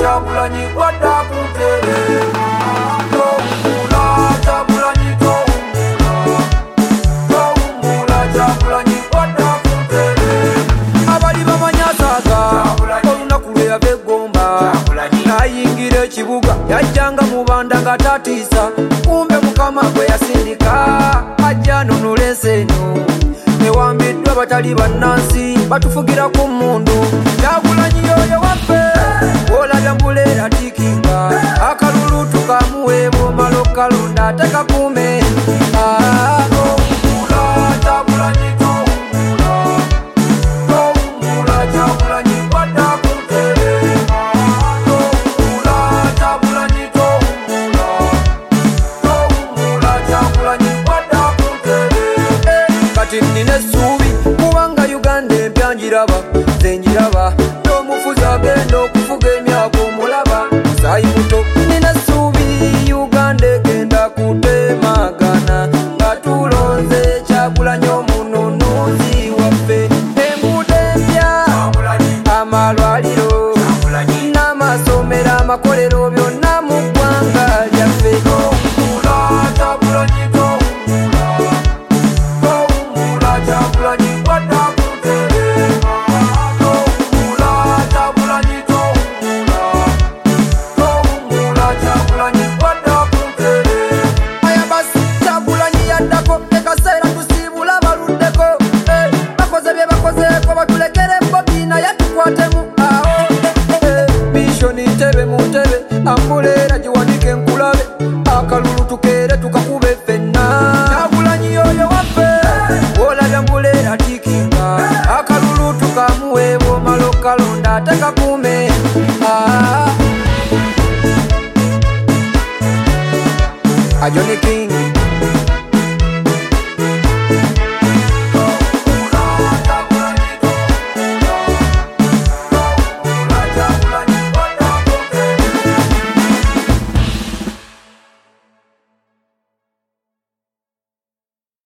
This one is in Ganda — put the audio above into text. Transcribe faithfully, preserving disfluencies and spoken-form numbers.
Kyagulanyi wadda kuntere Towummula Kyagulanyi towummula Towummula Kyagulanyi wadda kuntere abali bamanyasaaga olunaku lwe yava eggomba n'ayingira ekibuga yajjanga mu banda nga tatiisa kumbe mukama gwe yasindika ajja nunula ensi eno ewambiddwa batali bannansi batufugira ku mmundu Kyagulanyi yoyo waffe olabya mbuleera tikinga akalulu tukamuweeba omala okukalonda ate kakuume Towummula Kyagulanyi towummula Towummula Kyagulanyi wadda kuntere Towummula Kyagulanyi towummula Towummula Kyagulanyi wadda kuntere kati nnina essuubi kubanga Uganda empya ngiraba nze ngiraba n'omufuzi agenda okufuga emyaka omulaba musaayi muto nnina essuubi Uganda egenda kutemagana nga tulonze Kyagulanyi omununuzi waffe enguudo empya amalwaliro n'amasomero amakolero byonna mu ggwanga lyaffe Towummula Kyagulanyi towummula Towummula Kyagulanyi wadda kuntere Towummula Kyagulanyi towummula Towummula Kyagulanyi wadda kuntere aya basi Kyagulanyi yaddako ekaseera tusiibula baluddeko bakoze bye bakozeeko batulekere Bobi naye tukwatemu awo mishoni ntebe mu ntebe ambuleera giwanike enkulabe akalulu tukeere tukakube ffenna Kyagulanyi yoyo waffe olabya mbuleera tikinga akalulu tukamuweeba omala okukalonda ate kakuume Ajoni King